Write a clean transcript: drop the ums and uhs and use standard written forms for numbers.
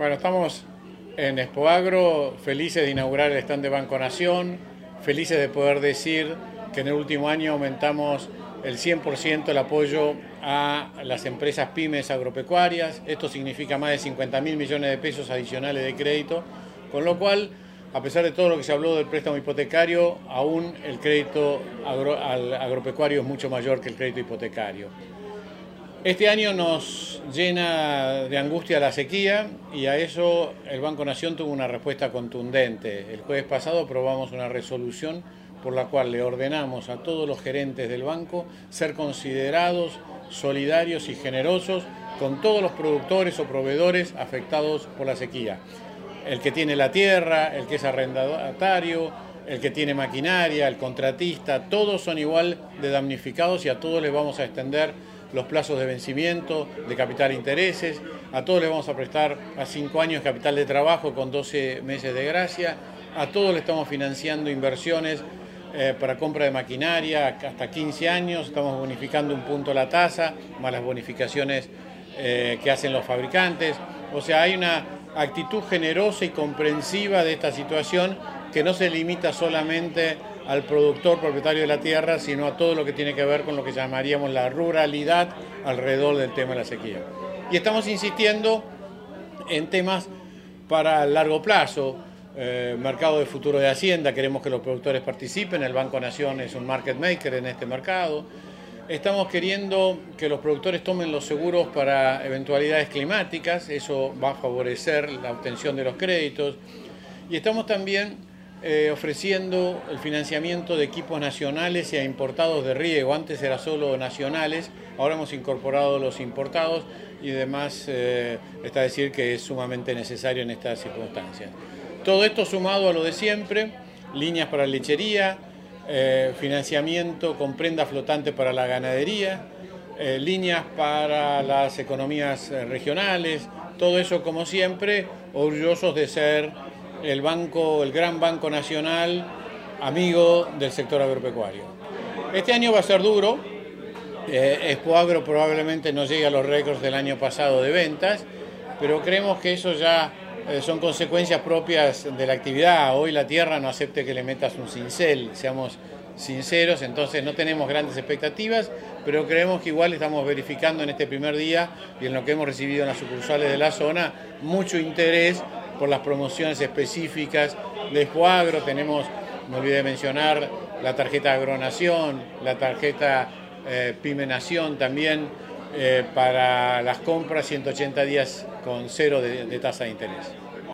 Bueno, estamos en Expoagro, felices de inaugurar el stand de Banco Nación, felices de poder decir que en el último año aumentamos el 100% el apoyo a las empresas pymes agropecuarias. Esto significa más de 50.000 millones de pesos adicionales de crédito, con lo cual, a pesar de todo lo que se habló del préstamo hipotecario, aún el crédito al agropecuario es mucho mayor que el crédito hipotecario. Este año nos llena de angustia la sequía y a eso el Banco Nación tuvo una respuesta contundente. El jueves pasado aprobamos una resolución por la cual le ordenamos a todos los gerentes del banco ser considerados solidarios y generosos con todos los productores o proveedores afectados por la sequía. El que tiene la tierra, el que es arrendatario, el que tiene maquinaria, el contratista, todos son igual de damnificados y a todos les vamos a extender los plazos de vencimiento, de capital e intereses, a todos les vamos a prestar a 5 años capital de trabajo con 12 meses de gracia, a todos le estamos financiando inversiones para compra de maquinaria hasta 15 años, estamos bonificando un punto la tasa, más las bonificaciones que hacen los fabricantes. O sea, hay una actitud generosa y comprensiva de esta situación que no se limita solamente al productor propietario de la tierra, sino a todo lo que tiene que ver con lo que llamaríamos la ruralidad alrededor del tema de la sequía. Y estamos insistiendo en temas para largo plazo, mercado de futuro de Hacienda, queremos que los productores participen, el Banco Nación es un market maker en este mercado. Estamos queriendo que los productores tomen los seguros para eventualidades climáticas, eso va a favorecer la obtención de los créditos. Y estamos también ofreciendo el financiamiento de equipos nacionales y a importados de riego. Antes era solo nacionales, ahora hemos incorporado los importados y además está a decir que es sumamente necesario en estas circunstancias. Todo esto sumado a lo de siempre, líneas para lechería, financiamiento con prenda flotante para la ganadería, líneas para las economías regionales, todo eso como siempre, orgullosos de ser el gran Banco Nacional, amigo del sector agropecuario. Este año va a ser duro, Expoagro probablemente no llegue a los récords del año pasado de ventas, pero creemos que eso ya son consecuencias propias de la actividad. Hoy la tierra no acepta que le metas un cincel, seamos sinceros, entonces no tenemos grandes expectativas, pero creemos que igual estamos verificando en este primer día y en lo que hemos recibido en las sucursales de la zona, mucho interés por las promociones específicas de Expoagro. Tenemos, me olvidé de mencionar, la tarjeta Agronación, la tarjeta Pyme Nación también, para las compras 180 días con cero de tasa de interés.